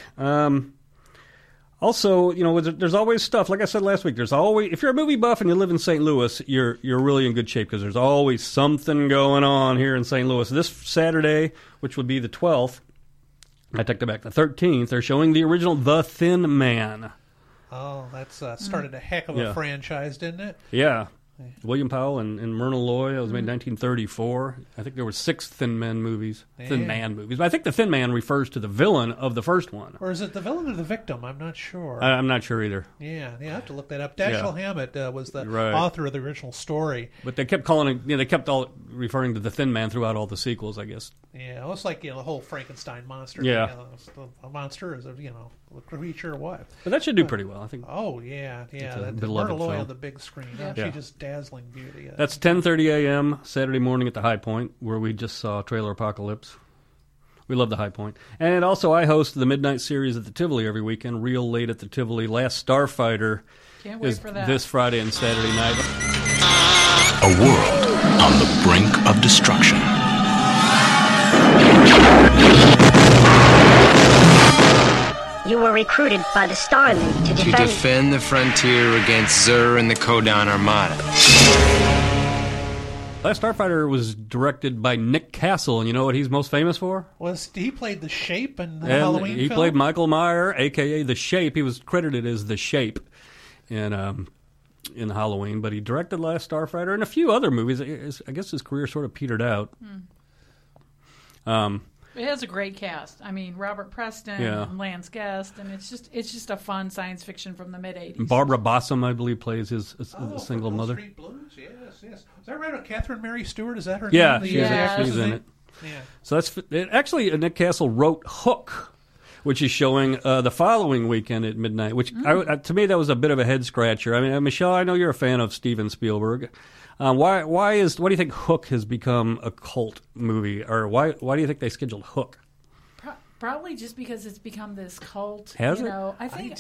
Also, there's always stuff. Like I said last week, there's always, if you're a movie buff and you live in St. Louis, you're really in good shape because there's always something going on here in St. Louis. This Saturday, which would be the 12th, I take it back, the 13th, they're showing the original The Thin Man. Oh, that's started a heck of a franchise, didn't it? Yeah. William Powell and Myrna Loy. It was made in 1934. I think there were 6 Thin Man movies. Thin Man movies. But I think the Thin Man refers to the villain of the first one. Or is it the villain or the victim? I'm not sure. I'm not sure either. Yeah, I have to look that up. Dashiell Hammett was the author of the original story. But they kept calling it. They kept all referring to the Thin Man throughout all the sequels, I guess. Yeah, well, it's like the whole Frankenstein monster. Yeah, a monster is a creature or what? But that should do pretty well, I think. Oh yeah. Myrna Loy on the big screen. Yeah. She's just dazzling beauty. That's 10:30 a.m. Saturday morning at the High Point, where we just saw Trailer Apocalypse. We love the High Point. And also, I host the Midnight Series at the Tivoli every weekend, real late at the Tivoli. Last Starfighter Can't wait is for that. this Friday and Saturday night. A world on the brink of destruction. You were recruited by the Starmen to To defend the frontier against Zur and the Kodan Armada. Last Starfighter was directed by Nick Castle, and you know what he's most famous for? He played the Shape in the And Halloween he film? played Michael Meyer, a.k.a. The Shape. He was credited as The Shape in Halloween, but he directed Last Starfighter and a few other movies. I guess his career sort of petered out. It has a great cast. I mean, Robert Preston, and Lance Guest, and it's just a fun science fiction from the mid-'80s. Barbara Bossum, I believe, plays his single Wall mother. Street Blues? Yes. Is that right? Catherine Mary Stewart? Is that her Yeah, name? she's in it. Yeah. So actually, Nick Castle wrote Hook, which is showing the following weekend at midnight. Which to me, that was a bit of a head scratcher. I mean, Michelle, I know you're a fan of Steven Spielberg. Why do you think Hook has become a cult movie, or why do you think they scheduled Hook? Probably just because it's become this cult. Has you it? know, I think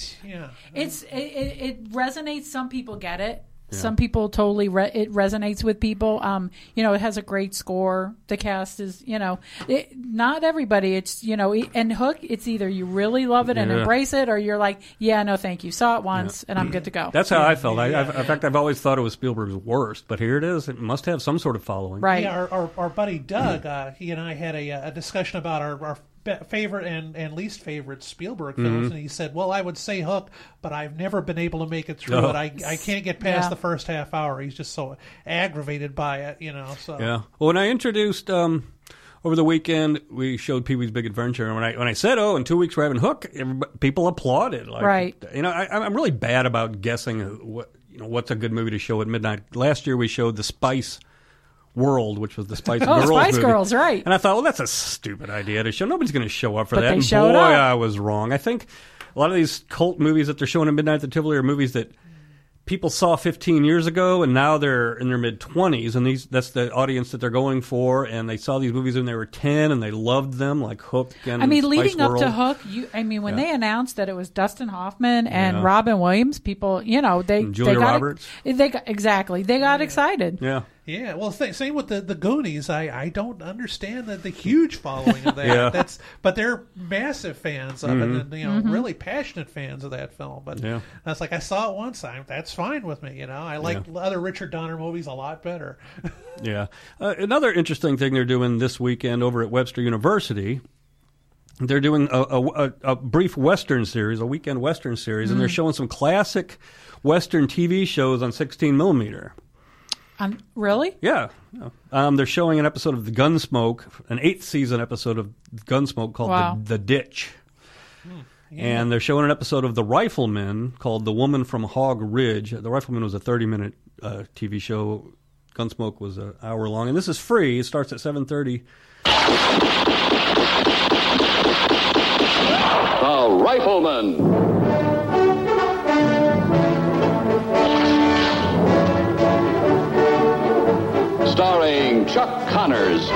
it resonates. Some people get it. Yeah. Some people totally it resonates with people. It has a great score. The cast is, not everybody. It's, and Hook, it's either you really love it and embrace it, or you're like, yeah, no, thank you. Saw it once and I'm good to go. That's how I felt. In fact, I've always thought it was Spielberg's worst, but here it is. It must have some sort of following. Right. Yeah, our buddy Doug, he and I had a discussion about our favorite and least favorite Spielberg films, and he said, well, I would say Hook, but I've never been able to make it through it. I can't get past the first half hour. He's just so aggravated by it, so. Yeah. Well, when I introduced over the weekend, we showed Pee-wee's Big Adventure, and when I said, in 2 weeks we're having Hook, people applauded. Right. I'm really bad about guessing what's a good movie to show at midnight. Last year we showed The Spice World, which was the Spice Girls Spice movie. Girls, right. And I thought, well, that's a stupid idea to show. Nobody's going to show up for But that. they And showed boy, up. I was wrong. I think a lot of these cult movies that they're showing at midnight at the Tivoli are movies that people saw 15 years ago, and now they're in their mid-20s, and that's the audience that they're going for, and they saw these movies when they were 10, and they loved them, like Hook and Spice leading World. up to Hook, when they announced that it was Dustin Hoffman and Robin Williams, people, And Julia Roberts. They got excited. Yeah. Yeah, well, same with the Goonies. I don't understand the huge following of that. But they're massive fans of it, and really passionate fans of that film. But that's like, I saw it once time. That's fine with me. I like other Richard Donner movies a lot better. Yeah. Another interesting thing they're doing this weekend over at Webster University. They're doing a brief Western series, a weekend Western series, and they're showing some classic Western TV shows on 16 millimeter. Really? Yeah. They're showing an episode of The Gunsmoke, an 8th season episode of Gunsmoke called The Ditch. And they're showing an episode of The Rifleman called The Woman from Hog Ridge. The Rifleman was a 30-minute TV show. Gunsmoke was an hour long. And this is free. It starts at 7:30. The Rifleman. Starring Chuck Connors.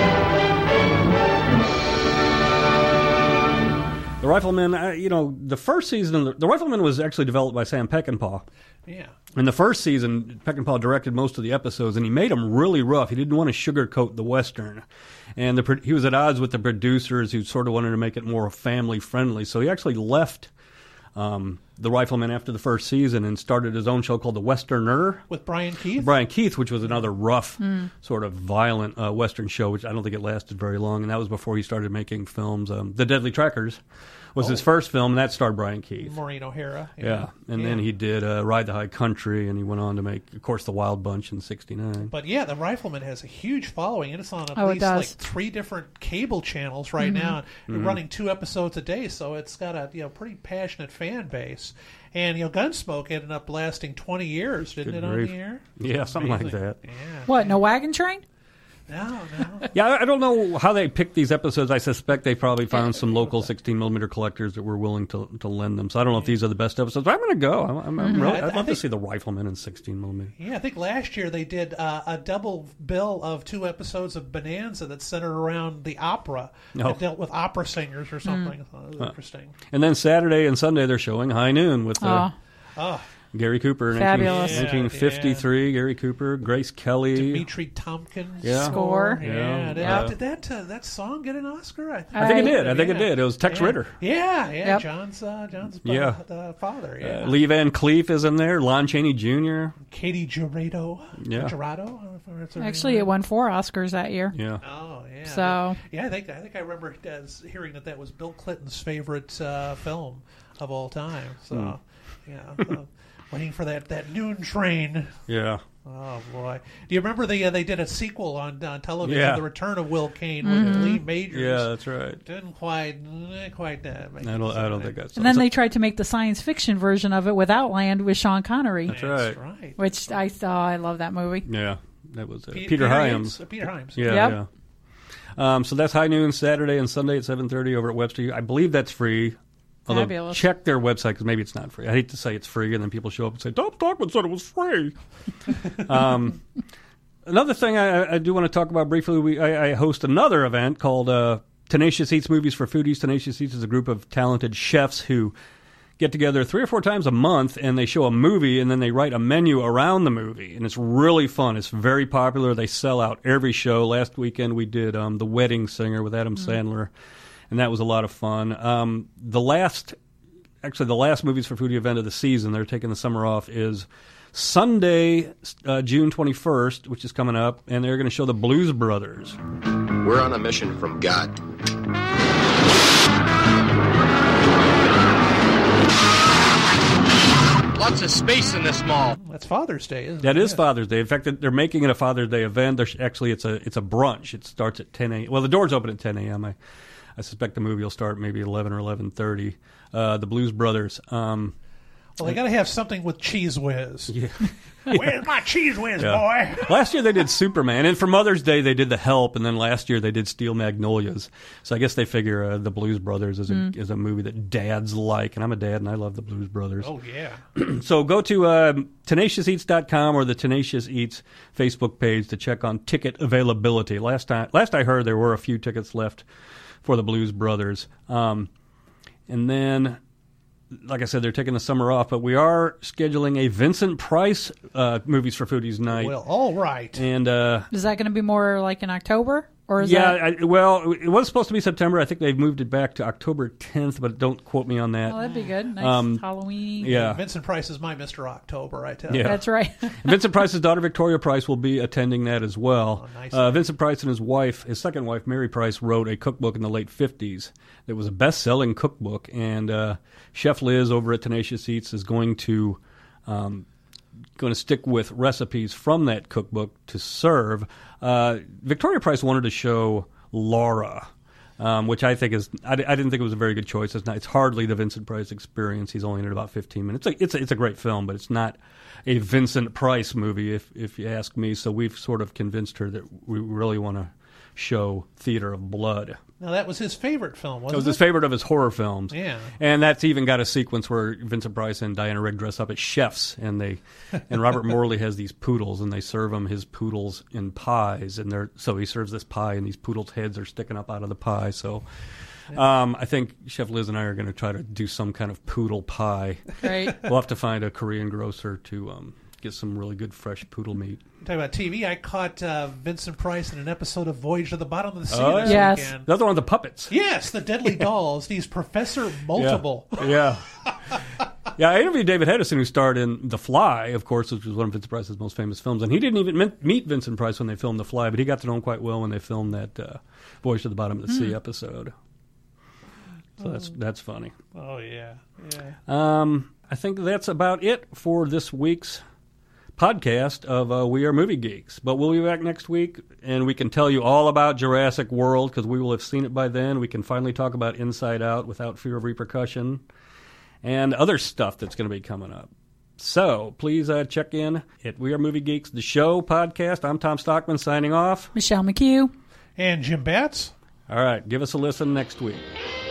The Rifleman, the first season of The Rifleman was actually developed by Sam Peckinpah. Yeah. In the first season, Peckinpah directed most of the episodes, and he made them really rough. He didn't want to sugarcoat the Western. And he was at odds with the producers who sort of wanted to make it more family-friendly. So he actually left The Rifleman after the first season and started his own show called The Westerner. With Brian Keith? Brian Keith, which was another rough, sort of violent Western show, which I don't think it lasted very long. And that was before he started making films. The Deadly Trackers was his first film, and that starred Brian Keith. Maureen O'Hara. Yeah. And then he did Ride the High Country, and he went on to make, of course, The Wild Bunch in '69. But yeah, The Rifleman has a huge following, and it's on at least like 3 different cable channels right now, running 2 episodes a day. So it's got a pretty passionate fan base. And Gunsmoke ended up lasting 20 years, didn't it, on the air? Yeah, something like that. Yeah. What? No Wagon Train? No. Yeah, I don't know how they picked these episodes. I suspect they probably found some local 16-millimeter collectors that were willing to lend them. So I don't know if these are the best episodes. But I'm going to go. I'd love to see The Rifleman in 16-millimeter. Yeah, I think last year they did a double bill of 2 episodes of Bonanza that centered around the opera. That dealt with opera singers or something. So it was interesting. And then Saturday and Sunday they're showing High Noon with Gary Cooper, Fabulous. 1953. Gary Cooper, Grace Kelly, Dimitri Tompkins score. Yeah. Did that song get an Oscar? I think it did. I think it did. It was Tex Ritter. Yeah. Yep. John's father. Yeah. Lee Van Cleef is in there. Lon Chaney Jr. Katie Gerardo. Yeah. Gerardo. Actually, it won 4 Oscars that year. Yeah. Oh, yeah. So I think I remember hearing that was Bill Clinton's favorite film of all time. So waiting for that noon train. Yeah. Oh boy! Do you remember they did a sequel on television, Yeah. The Return of Will Kane with Lee Majors? Yeah, that's right. Didn't quite make I don't think that's. and then they tried to make the science fiction version of it with Outland with Sean Connery. That's right. Which I love that movie. Yeah, that was Peter Hyams. Peter Hyams. Yeah. So that's High Noon Saturday and Sunday at 7:30 over at Webster. I believe that's free. Although, Fabulous. check their website because maybe it's not free. I hate to say it's free, and then people show up and say, Tom Stockman said it was free. Another thing I do want to talk about briefly, I host another event called Tenacious Eats Movies for Foodies. Tenacious Eats is a group of talented chefs who get together 3 or 4 times a month, and they show a movie, and then they write a menu around the movie. And it's really fun. It's very popular. They sell out every show. Last weekend we did The Wedding Singer with Adam Sandler. And that was a lot of fun. The last Movies for Foodie event of the season, they're taking the summer off, is Sunday, June 21st, which is coming up, and they're going to show the Blues Brothers. We're on a mission from God. Lots of space in this mall. That's Father's Day, isn't it? That is Father's Day. In fact, they're making it a Father's Day event. Actually, it's a brunch. It starts at 10 a.m. Well, the doors open at 10 a.m. I suspect the movie will start maybe 11 or 11:30. The Blues Brothers. Well, they got to have something with Cheese Whiz. Yeah. Where's my Cheese Whiz, boy? Last year they did Superman, and for Mother's Day they did The Help, and then last year they did Steel Magnolias. So I guess they figure the Blues Brothers is a movie that dads like, and I'm a dad, and I love the Blues Brothers. Oh, yeah. So go to TenaciousEats.com or the Tenacious Eats Facebook page to check on ticket availability. Last I heard, there were a few tickets left for the Blues Brothers. And then, like I said, they're taking the summer off, but we are scheduling a Vincent Price Movies for Foodies night. Well, all right. And is that going to be more like in October? Or is well, it was supposed to be September. I think they've moved it back to October 10th, but don't quote me on that. Oh, that'd be good. Nice Halloween. Yeah. Vincent Price is my Mr. October, I tell you. Yeah. That's right. Vincent Price's daughter, Victoria Price, will be attending that as well. Oh, nice. Vincent Price and his wife, his second wife, Mary Price, wrote a cookbook in the late 50s. It was a best-selling cookbook, and Chef Liz over at Tenacious Eats is going to stick with recipes from that cookbook to serve. Victoria Price wanted to show Laura, which I think is I didn't think it was a very good choice. It's hardly the Vincent Price Experience. He's only in it about 15 minutes. It's a great film, but it's not a Vincent Price movie, if you ask me. So we've sort of convinced her that we really want to show Theater of Blood. Now, that was his favorite film, wasn't it? It was his favorite of his horror films. Yeah. And that's even got a sequence where Vincent Price and Diana Rigg dress up as chefs, and Robert Morley has these poodles, and they serve him his poodles in pies, so he serves this pie, and these poodles' heads are sticking up out of the pie. So I think Chef Liz and I are going to try to do some kind of poodle pie. Great. We'll have to find a Korean grocer to get some really good fresh poodle meat. Talking about TV, I caught Vincent Price in an episode of Voyage to the Bottom of the Sea this weekend. That's the one with the puppets. Yes, the Deadly Dolls. These Professor Multiple. Yeah. Yeah, I interviewed David Hedison, who starred in The Fly, of course, which was one of Vincent Price's most famous films. And he didn't even meet Vincent Price when they filmed The Fly, but he got to know him quite well when they filmed that Voyage to the Bottom of the Sea episode. So that's funny. Oh, yeah. I think that's about it for this week's podcast of We Are Movie Geeks. But we'll be back next week, and we can tell you all about Jurassic World because we will have seen it by then. We can finally talk about Inside Out without fear of repercussion and other stuff that's going to be coming up. So please check in at We Are Movie Geeks, the show podcast. I'm Tom Stockman signing off. Michelle McHugh. And Jim Batts. All right, give us a listen next week.